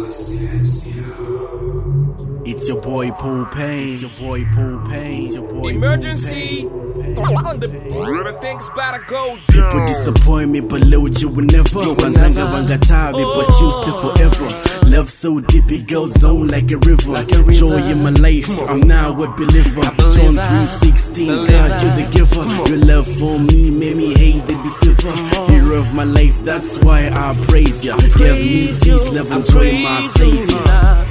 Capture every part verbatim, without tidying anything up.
It's your boy Paul Payne. It's your boy Paul Payne. It's your boy Emergency. On the things better go down. People disappoint me, but load you will never. Banzanga bangatabi, but you still forever. Love so deep, it goes on like a river. Joy in my life, I'm now a believer. John three sixteen, God, you're the giver. Your love for me made me hate the deceiver. Hero of my life, that's why I praise ya. Give me peace, love, and joy, my savior.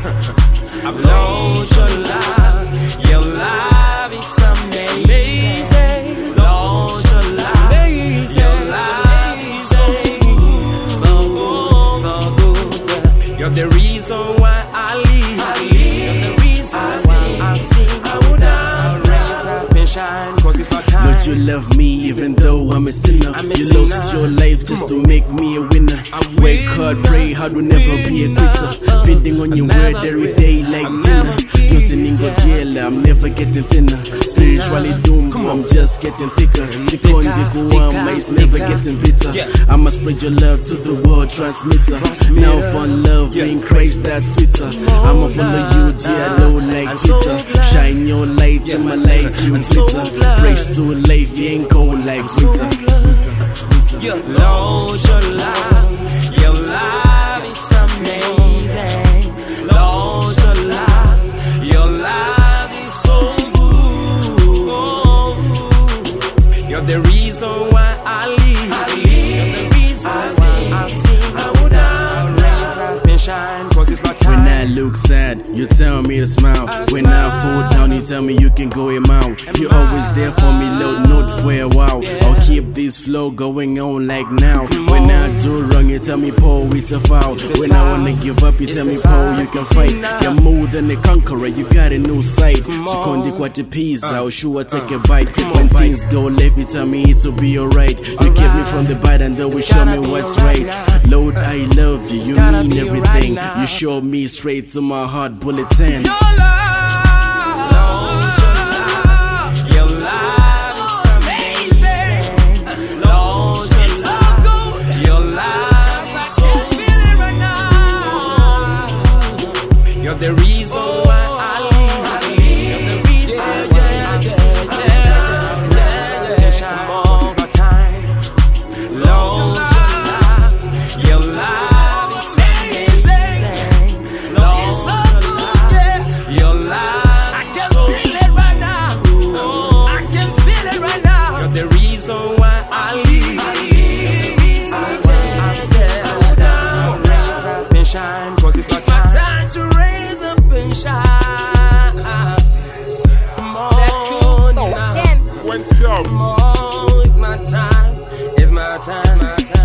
Lord, your love, your love is amazing. Lord, your love, your love is so good, so good, so good. You're the reason why I live. I live. You're the reason why I sing. I would not raise up and shine, cause it's my time. Lord, you love me even though I'm a sinner. I'm a you sinner. lost your life just to make me a winner. Work hard, pray hard, will never be a quitter. Feeding on your word every day like dinner. You're sinning God, yeah, I'm never getting thinner. Spiritually doomed, I'm just getting thicker. Chikondi Kuwama is never getting bitter. I'ma spread your love to the world transmitter. Now fun love in Christ that's sweeter. I'ma follow you, dear Lord, like Twitter. Shine your light in my life, you glitter. Fresh to life, you ain't cold like winter. Lord, your love, your love is amazing. Lord, your love, your love is so good. You're the reason why I live. I live. You're the reason why I sing. I would not raise up and shine, cause it's my time. When I look sad, you tell me to smile. When I fall down, you tell me you can go him out. You're always there for me, Lord, not for a while. I'll keep this flow going on like now. When I do wrong, you tell me, Paul, it's a foul. When I wanna give up, you tell me, Paul, you can fight. You're more than a conqueror, you got a new sight. Chikondi kwati peace, I'll sure take a bite. When things go left, you tell me it'll be alright. You keep me from the bad and always show me what's right. Lord, I love you, you mean everything. You show me straight to my heart, bulletin. Your love, Lord, your love, your love is amazing. Lord, your love, your love is so good. You're the reason why I live. I live. You're the reason why I sing. Cause it's my time. Lord, your love, your love. So why I live, I live. I said, I said, I would not raise up and shine, cause it's my time. time to raise up and shine. Come on now. What's up? Come on, it's my time, it's my time, my time.